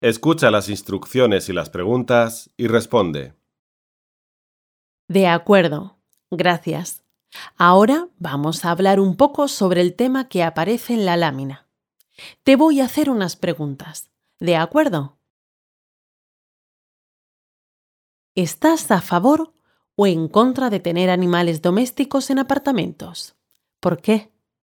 Escucha las instrucciones y las preguntas y responde. De acuerdo, gracias. Ahora vamos a hablar un poco sobre el tema que aparece en la lámina. Te voy a hacer unas preguntas. ¿De acuerdo? ¿Estás a favor o en contra de tener animales domésticos en apartamentos? ¿Por qué?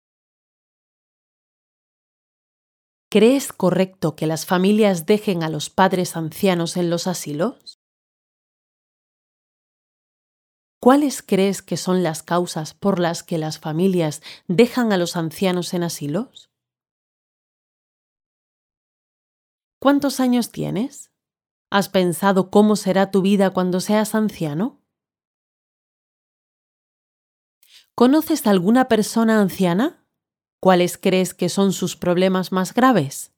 ¿Crees correcto que las familias dejen a los padres ancianos en los asilos? ¿Cuáles crees que son las causas por las que las familias dejan a los ancianos en asilos? ¿Cuántos años tienes? ¿Has pensado cómo será tu vida cuando seas anciano? ¿Conoces a alguna persona anciana? ¿Cuáles crees que son sus problemas más graves?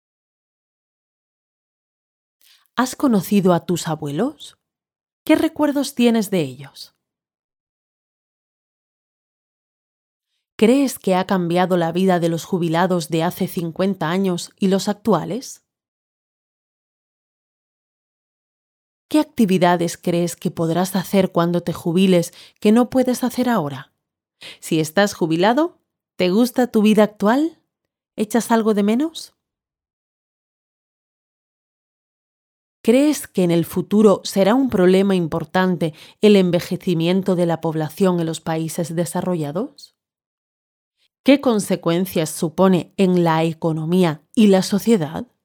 ¿Has conocido a tus abuelos? ¿Qué recuerdos tienes de ellos? ¿Crees que ha cambiado la vida de los jubilados de hace 50 años y los actuales? ¿Qué actividades crees que podrás hacer cuando te jubiles que no puedes hacer ahora? Si estás jubilado, ¿te gusta tu vida actual? ¿Echas algo de menos? ¿Crees que en el futuro será un problema importante el envejecimiento de la población en los países desarrollados? ¿Qué consecuencias supone en la economía y la sociedad?